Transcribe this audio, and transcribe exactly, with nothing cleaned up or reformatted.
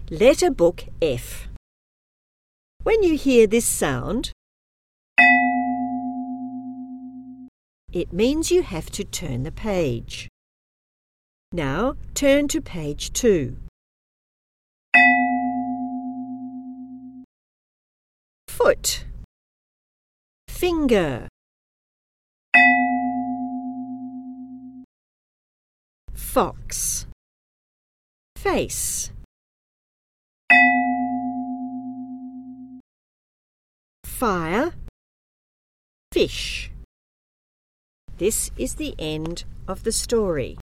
Letter book F. When you hear this sound, it means you have to turn the page. Now turn to page two. Foot, finger, fox, face, fire, fish. This is the end of the story.